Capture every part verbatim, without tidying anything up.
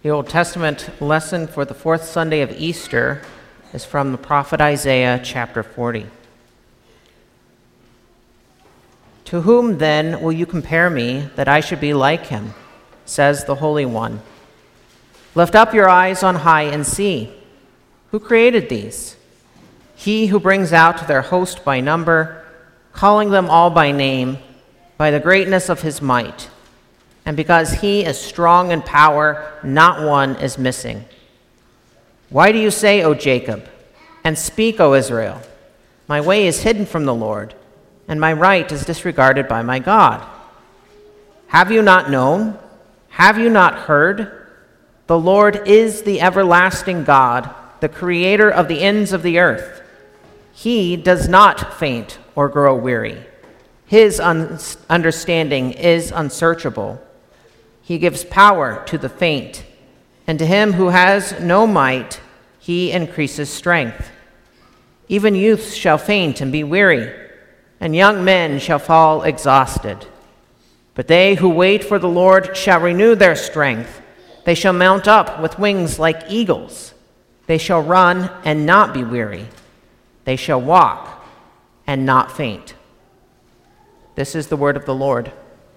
The Old Testament lesson for the fourth Sunday of Easter is from the prophet Isaiah, chapter forty. To whom then will you compare me, that I should be like him, says the Holy One. Lift up your eyes on high and see. Who created these? He who brings out their host by number, calling them all by name, by the greatness of his might. And because he is strong in power, not one is missing. Why do you say, O Jacob, and speak, O Israel, my way is hidden from the Lord, and my right is disregarded by my God? Have you not known? Have you not heard? The Lord is the everlasting God, the creator of the ends of the earth. He does not faint or grow weary. His un- understanding is unsearchable. He gives power to the faint, and to him who has no might, he increases strength. Even youths shall faint and be weary, and young men shall fall exhausted. But they who wait for the Lord shall renew their strength. They shall mount up with wings like eagles. They shall run and not be weary. They shall walk and not faint. This is the word of the Lord.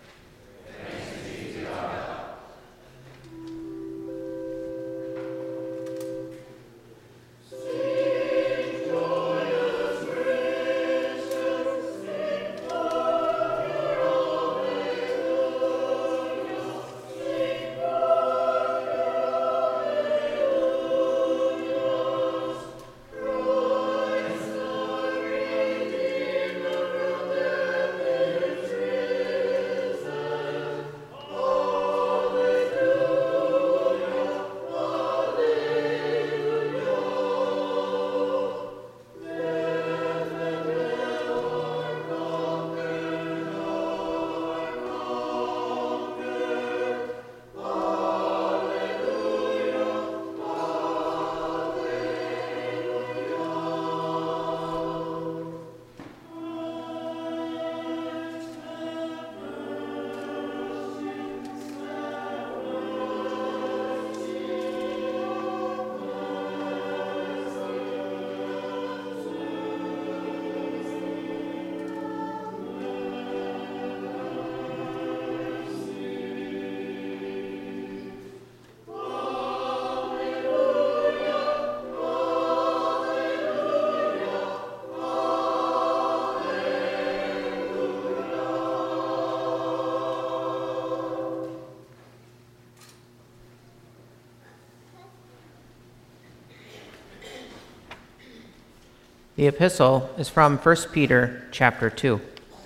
The epistle is from First Peter chapter two.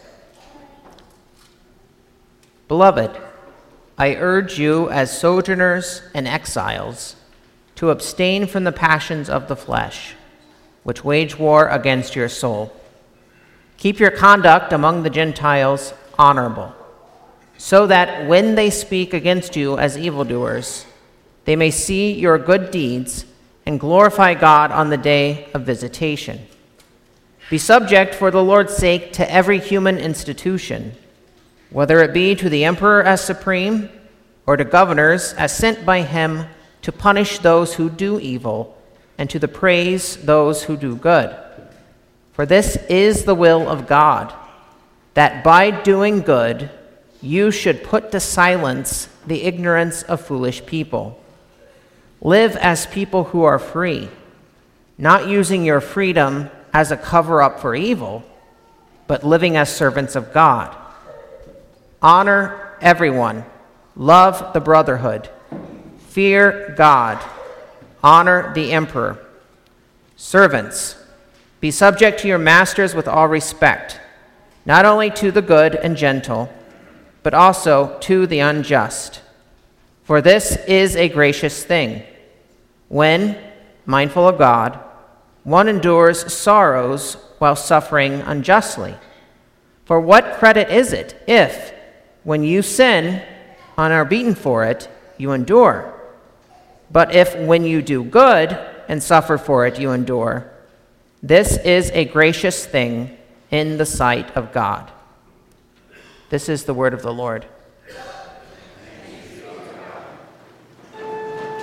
Beloved, I urge you as sojourners and exiles to abstain from the passions of the flesh, which wage war against your soul. Keep your conduct among the Gentiles honorable, so that when they speak against you as evildoers, they may see your good deeds and glorify God on the day of visitation. Be subject for the Lord's sake to every human institution, whether it be to the emperor as supreme, or to governors as sent by him to punish those who do evil and to the praise those who do good. For this is the will of God, that by doing good you should put to silence the ignorance of foolish people. Live as people who are free, not using your freedom as a cover-up for evil, but living as servants of God. Honor everyone, love the brotherhood, fear God, honor the emperor. Servants, be subject to your masters with all respect, not only to the good and gentle, but also to the unjust. For this is a gracious thing, when, mindful of God, one endures sorrows while suffering unjustly. For what credit is it if, when you sin and are beaten for it, you endure? But if when you do good and suffer for it, you endure, this is a gracious thing in the sight of God. This is the word of the Lord.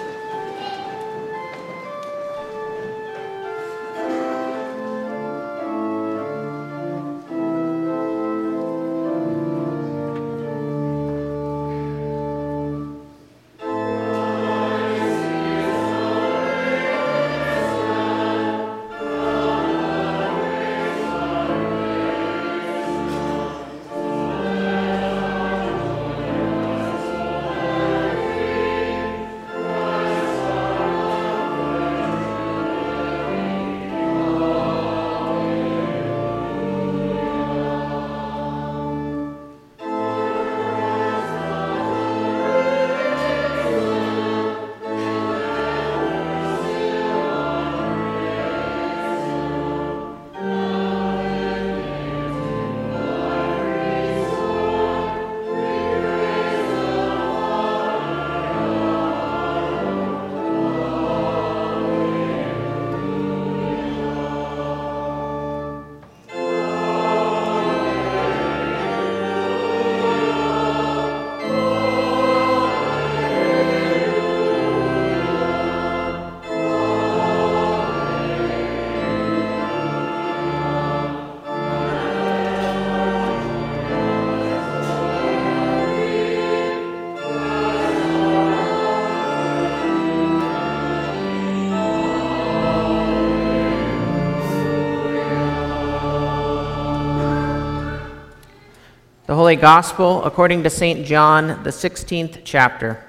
Holy Gospel according to Saint John, the sixteenth chapter.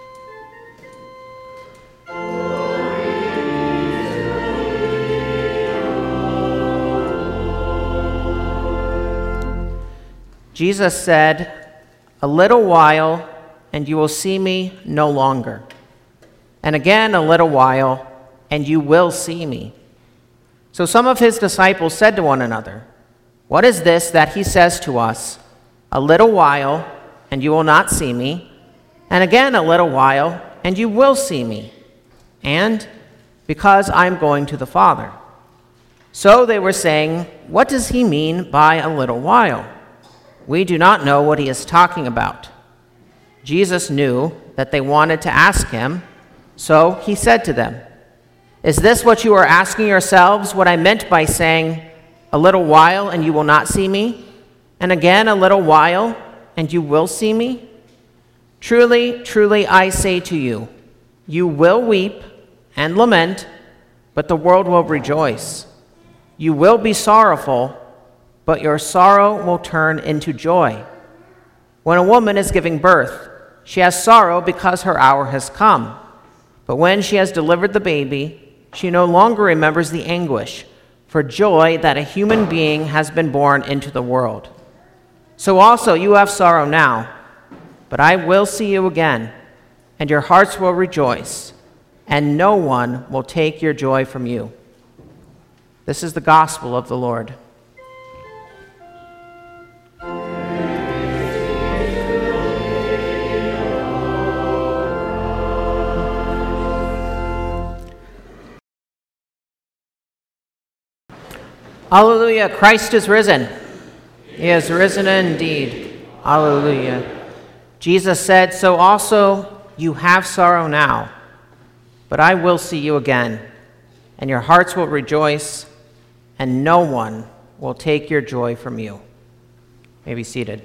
Jesus said, "A little while, and you will see me no longer. And again a little while, and you will see me." So some of his disciples said to one another, "What is this that he says to us? A little while, and you will not see me, and again a little while, and you will see me, and because I am going to the Father." So they were saying, "What does he mean by a little while? We do not know what he is talking about." Jesus knew that they wanted to ask him, so he said to them, "Is this what you are asking yourselves, what I meant by saying, 'A little while and you will not see me, and again a little while and you will see me'? Truly, truly I say to you, you will weep and lament, but the world will rejoice. You will be sorrowful, but your sorrow will turn into joy. When a woman is giving birth, she has sorrow because her hour has come. But when she has delivered the baby, she no longer remembers the anguish for joy that a human being has been born into the world. So also you have sorrow now, but I will see you again, and your hearts will rejoice, and no one will take your joy from you." This is the gospel of the Lord. Alleluia, Christ is risen. He is risen indeed. Alleluia. Jesus said, "So also you have sorrow now, but I will see you again, and your hearts will rejoice, and no one will take your joy from you." You may be seated.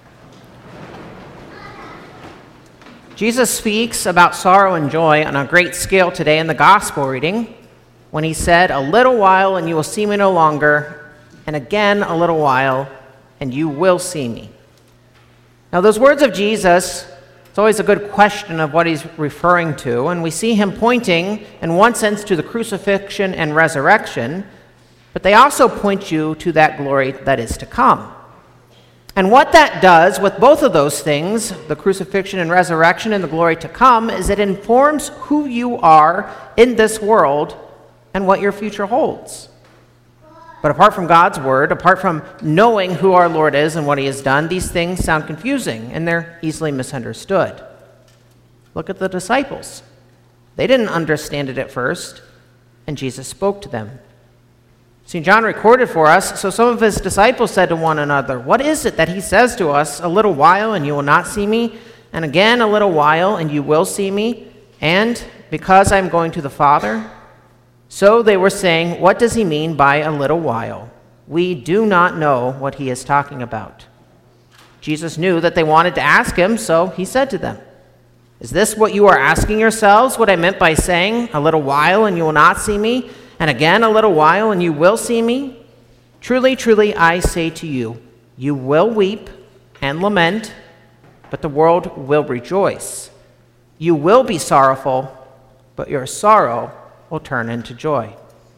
Jesus speaks about sorrow and joy on a great scale today in the gospel reading, when he said, "A little while and you will see me no longer, and again a little while and you will see me." Now those words of Jesus, it's always a good question of what he's referring to, and we see him pointing in one sense to the crucifixion and resurrection, but they also point you to that glory that is to come. And what that does with both of those things, the crucifixion and resurrection and the glory to come, is it informs who you are in this world and what your future holds. But apart from God's word, apart from knowing who our Lord is and what he has done, these things sound confusing and they're easily misunderstood. Look at the disciples. They didn't understand it at first, and Jesus spoke to them. Saint John recorded for us, so some of his disciples said to one another, "What is it that he says to us, 'A little while and you will not see me, and again a little while and you will see me, and because I am going to the Father?'" So they were saying, "What does he mean by a little while? We do not know what he is talking about." Jesus knew that they wanted to ask him, so he said to them, "Is this what you are asking yourselves, what I meant by saying, 'A little while and you will not see me, and again a little while and you will see me'? Truly, truly, I say to you, you will weep and lament, but the world will rejoice. You will be sorrowful, but your sorrow will turn into joy."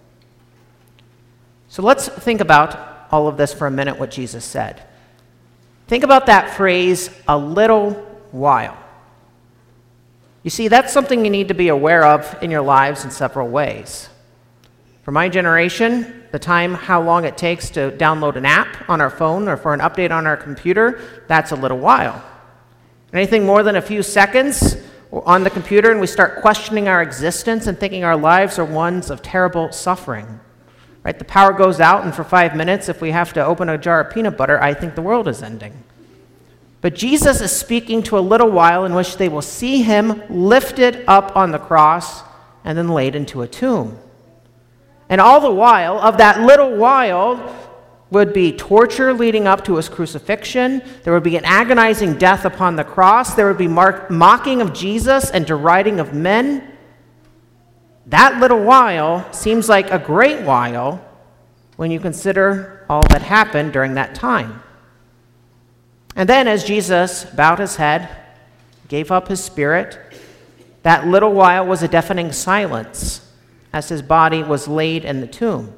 So let's think about all of this for a minute, what Jesus said. Think about that phrase, "a little while." You see, that's something you need to be aware of in your lives in several ways. For my generation, the time, how long it takes to download an app on our phone or for an update on our computer, that's a little while. Anything more than a few seconds on the computer and we start questioning our existence and thinking our lives are ones of terrible suffering. Right? The power goes out, and for five minutes, if we have to open a jar of peanut butter, I think the world is ending. But Jesus is speaking to a little while in which they will see him lifted up on the cross and then laid into a tomb. And all the while, of that little while, would be torture leading up to his crucifixion. There would be an agonizing death upon the cross. There would be mark- mocking of Jesus and deriding of men. That little while seems like a great while when you consider all that happened during that time. And then as Jesus bowed his head, gave up his spirit, that little while was a deafening silence as his body was laid in the tomb.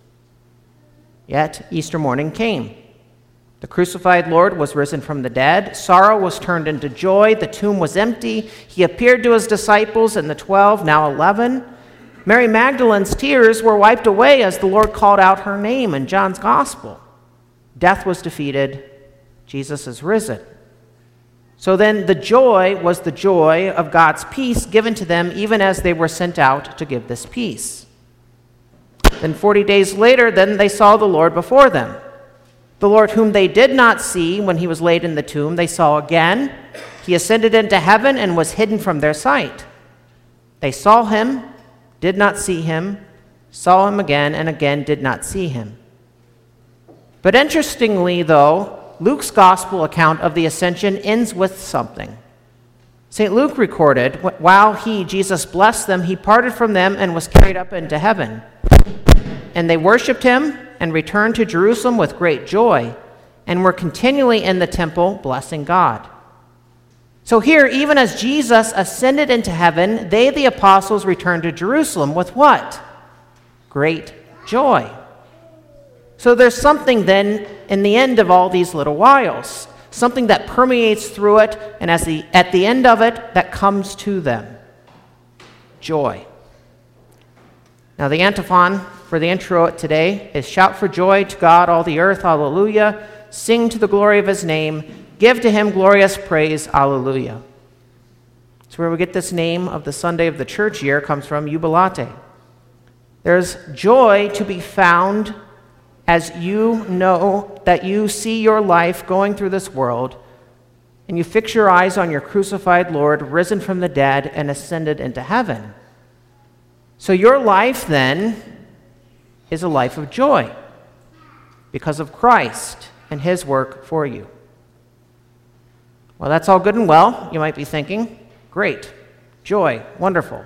Yet Easter morning came. The crucified Lord was risen from the dead. Sorrow was turned into joy. The tomb was empty. He appeared to his disciples and the twelve, now eleven. Mary Magdalene's tears were wiped away as the Lord called out her name in John's gospel. Death was defeated. Jesus is risen. So then the joy was the joy of God's peace given to them even as they were sent out to give this peace. Then forty days later, then they saw the Lord before them. The Lord whom they did not see when he was laid in the tomb, they saw again. He ascended into heaven and was hidden from their sight. They saw him, did not see him, saw him again, and again did not see him. But interestingly, though, Luke's gospel account of the ascension ends with something. Saint Luke recorded, while he, Jesus, blessed them, he parted from them and was carried up into heaven. And they worshipped him and returned to Jerusalem with great joy, and were continually in the temple blessing God. So here, even as Jesus ascended into heaven, they, the apostles, returned to Jerusalem with what? Great joy. So there's something then in the end of all these little whiles, something that permeates through it, and as the, at the end of it, that comes to them. Joy. Now the antiphon for the intro today is shout for joy to God, all the earth, hallelujah. Sing to the glory of his name. Give to him glorious praise, hallelujah. It's where we get this name of the Sunday of the church year, comes from Jubilate. There's joy to be found as you know that you see your life going through this world, and you fix your eyes on your crucified Lord, risen from the dead and ascended into heaven. So your life then is a life of joy because of Christ and his work for you. Well, that's all good and well, you might be thinking. Great, joy, wonderful.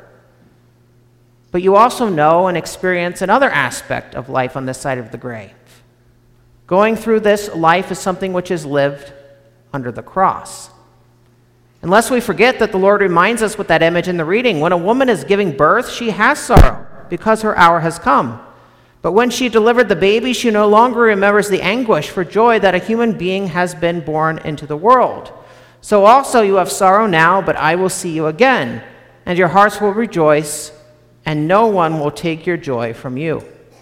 But you also know and experience another aspect of life on this side of the grave. Going through this life is something which is lived under the cross. Unless we forget that the Lord reminds us with that image in the reading, when a woman is giving birth, she has sorrow because her hour has come. But when she delivered the baby, she no longer remembers the anguish for joy that a human being has been born into the world. So also you have sorrow now, but I will see you again, and your hearts will rejoice, and no one will take your joy from you.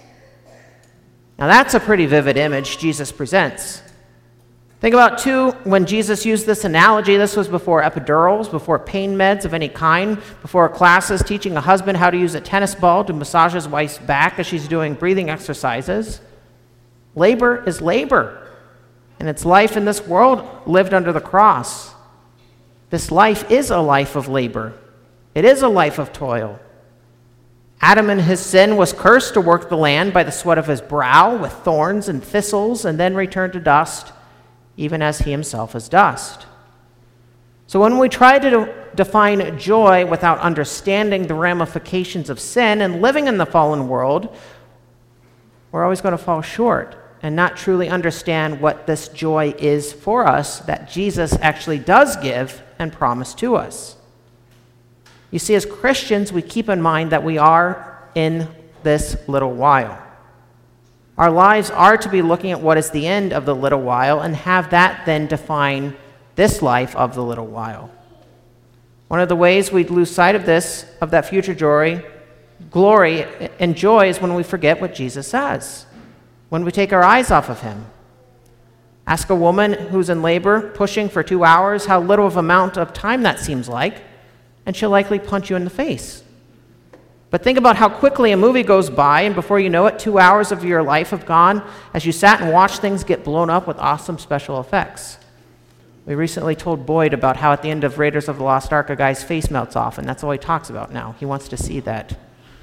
Now that's a pretty vivid image Jesus presents. Think about, too, when Jesus used this analogy, this was before epidurals, before pain meds of any kind, before classes teaching a husband how to use a tennis ball to massage his wife's back as she's doing breathing exercises. Labor is labor, and it's life in this world lived under the cross. This life is a life of labor. It is a life of toil. Adam in his sin was cursed to work the land by the sweat of his brow with thorns and thistles, and then return to dust, even as he himself is dust. So when we try to define joy without understanding the ramifications of sin and living in the fallen world, we're always going to fall short and not truly understand what this joy is for us that Jesus actually does give and promise to us. You see, as Christians, we keep in mind that we are in this little while. Our lives are to be looking at what is the end of the little while and have that then define this life of the little while. One of the ways we lose sight of this, of that future joy, glory and joy is when we forget what Jesus says, when we take our eyes off of him. Ask a woman who's in labor, pushing for two hours, how little of amount of time that seems like, and she'll likely punch you in the face. But think about how quickly a movie goes by, and before you know it, two hours of your life have gone as you sat and watched things get blown up with awesome special effects. We recently told Boyd about how at the end of Raiders of the Lost Ark, a guy's face melts off, and that's all he talks about now. He wants to see that.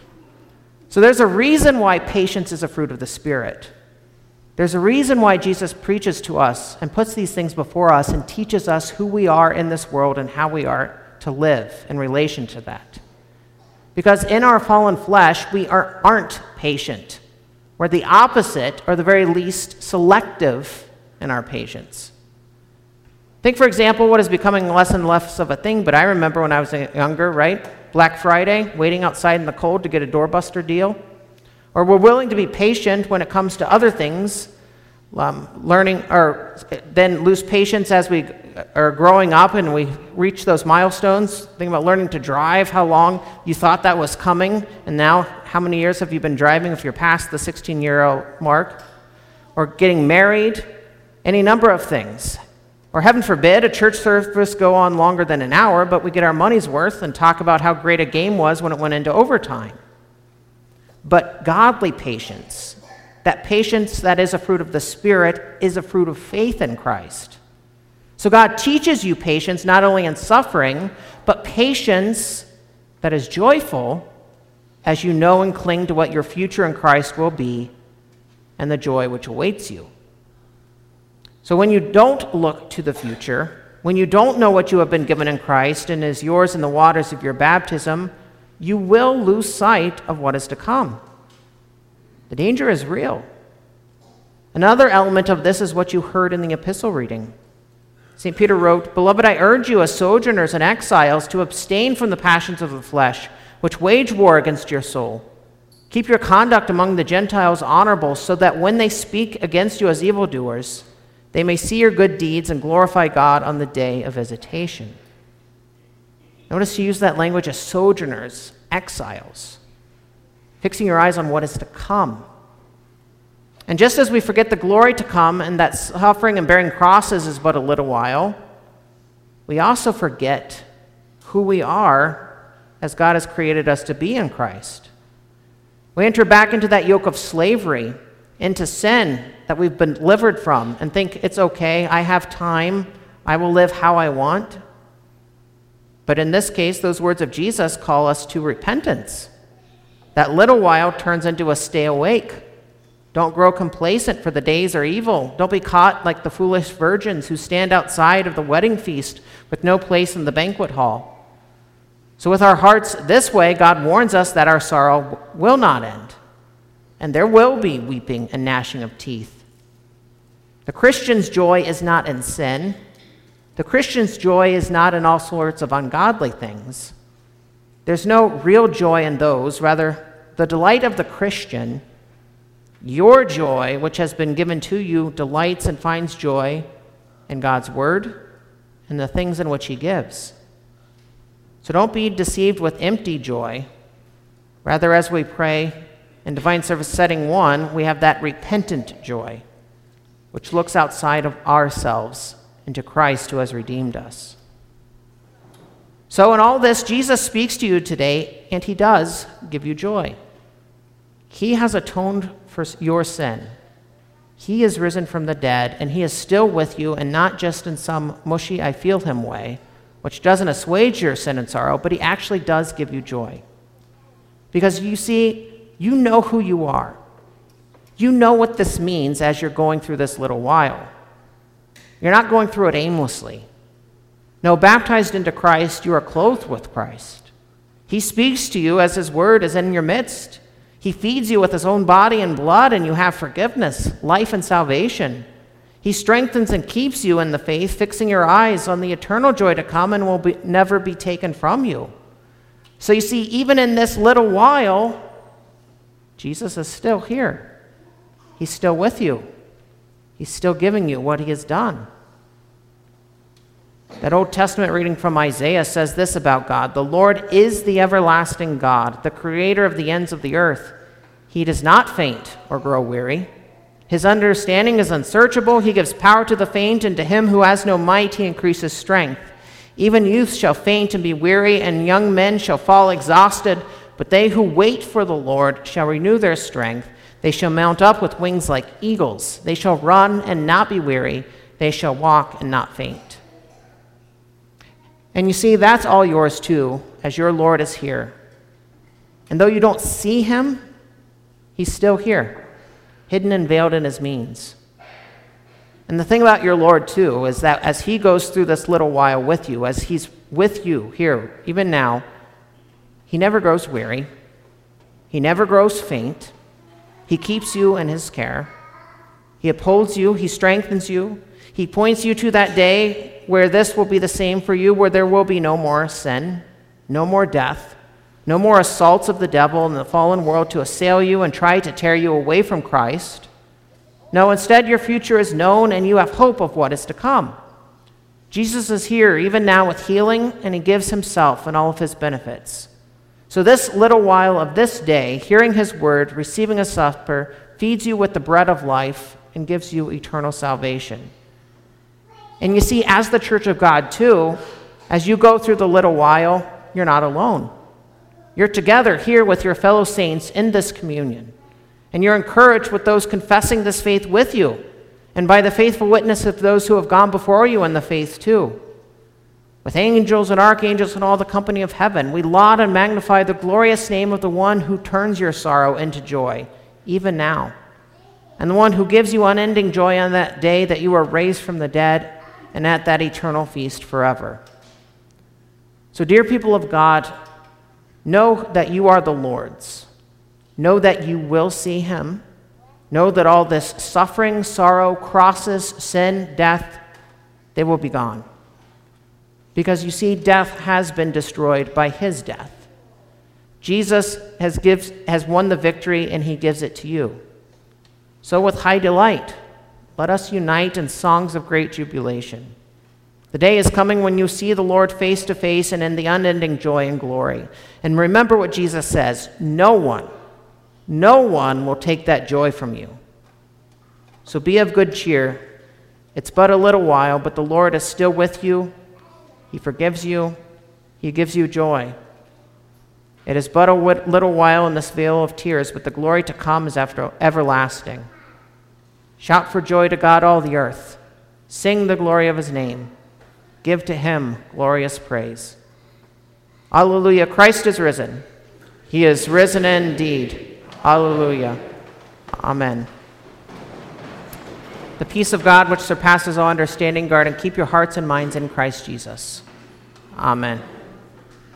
So there's a reason why patience is a fruit of the Spirit. There's a reason why Jesus preaches to us and puts these things before us and teaches us who we are in this world and how we are to live in relation to that. Because in our fallen flesh, we are, aren't patient. We're the opposite, or the very least selective in our patience. Think, for example, what is becoming less and less of a thing, but I remember when I was younger, right? Black Friday, waiting outside in the cold to get a doorbuster deal. Or we're willing to be patient when it comes to other things, um, learning, or then lose patience as we are growing up and we reach those milestones. Think about learning to drive, how long you thought that was coming, and now how many years have you been driving if you're past the sixteen-year-old mark? Or getting married, any number of things. Or heaven forbid, a church service go on longer than an hour, but we get our money's worth and talk about how great a game was when it went into overtime. But godly patience, that patience that is a fruit of the Spirit, is a fruit of faith in Christ. So God teaches you patience not only in suffering, but patience that is joyful as you know and cling to what your future in Christ will be and the joy which awaits you. So when you don't look to the future, when you don't know what you have been given in Christ and is yours in the waters of your baptism, you will lose sight of what is to come. The danger is real. Another element of this is what you heard in the epistle reading. Saint Peter wrote, "Beloved, I urge you as sojourners and exiles to abstain from the passions of the flesh, which wage war against your soul. Keep your conduct among the Gentiles honorable, so that when they speak against you as evildoers, they may see your good deeds and glorify God on the day of visitation." Notice you use that language as sojourners, exiles, fixing your eyes on what is to come. And just as we forget the glory to come and that suffering and bearing crosses is but a little while, we also forget who we are as God has created us to be in Christ. We enter back into that yoke of slavery, into sin that we've been delivered from, and think it's okay, I have time, I will live how I want. But in this case, those words of Jesus call us to repentance. That little while turns into a stay awake. Don't grow complacent, for the days are evil. Don't be caught like the foolish virgins who stand outside of the wedding feast with no place in the banquet hall. So with our hearts this way, God warns us that our sorrow will not end, and there will be weeping and gnashing of teeth. The Christian's joy is not in sin. The Christian's joy is not in all sorts of ungodly things. There's no real joy in those. Rather, the delight of the Christian, your joy, which has been given to you, delights and finds joy in God's word and the things in which he gives. So don't be deceived with empty joy. Rather, as we pray in Divine Service Setting one, we have that repentant joy, which looks outside of ourselves into Christ who has redeemed us. So in all this, Jesus speaks to you today, and he does give you joy. He has atoned for your sin. He is risen from the dead, and he is still with you, and not just in some mushy I feel him way, which doesn't assuage your sin and sorrow, but he actually does give you joy. Because you see, you know who you are. You know what this means as you're going through this little while. You're not going through it aimlessly. No, baptized into Christ, you are clothed with Christ. He speaks to you as his word is in your midst. He feeds you with his own body and blood, and you have forgiveness, life, and salvation. He strengthens and keeps you in the faith, fixing your eyes on the eternal joy to come and will be, never be taken from you. So you see, even in this little while, Jesus is still here. He's still with you. He's still giving you what he has done. That Old Testament reading from Isaiah says this about God: "The Lord is the everlasting God, the creator of the ends of the earth. He does not faint or grow weary. His understanding is unsearchable. He gives power to the faint, and to him who has no might he increases strength. Even youth shall faint and be weary, and young men shall fall exhausted. But they who wait for the Lord shall renew their strength. They shall mount up with wings like eagles. They shall run and not be weary. They shall walk and not faint." And you see, that's all yours too, as your Lord is here. And though you don't see him, he's still here, hidden and veiled in his means. And the thing about your Lord too is that as he goes through this little while with you, as he's with you here, even now, he never grows weary. He never grows faint. He keeps you in his care. He upholds you. He strengthens you. He points you to that day where this will be the same for you, where there will be no more sin, no more death, no more assaults of the devil and the fallen world to assail you and try to tear you away from Christ. No, instead, your future is known and you have hope of what is to come. Jesus is here even now with healing, and he gives himself and all of his benefits. So this little while of this day, hearing his word, receiving a supper, feeds you with the bread of life and gives you eternal salvation. And you see, as the church of God too, as you go through the little while, you're not alone. You're together here with your fellow saints in this communion. And you're encouraged with those confessing this faith with you, and by the faithful witness of those who have gone before you in the faith too. With angels and archangels and all the company of heaven, we laud and magnify the glorious name of the one who turns your sorrow into joy, even now, and the one who gives you unending joy on that day that you are raised from the dead and at that eternal feast forever. So, dear people of God, know that you are the Lord's. Know that you will see him. Know that all this suffering, sorrow, crosses, sin, death, they will be gone. Because you see, death has been destroyed by his death. Jesus has, gives, has won the victory, and he gives it to you. So with high delight, let us unite in songs of great jubilation. The day is coming when you see the Lord face to face and in the unending joy and glory. And remember what Jesus says, no one, no one will take that joy from you. So be of good cheer. It's but a little while, but the Lord is still with you. He forgives you. He gives you joy. It is but a little while in this vale of tears, but the glory to come is after everlasting. Shout for joy to God, all the earth. Sing the glory of his name. Give to him glorious praise. Alleluia, Christ is risen. He is risen indeed. Alleluia. Amen. The peace of God, which surpasses all understanding, guard and keep your hearts and minds in Christ Jesus. Amen.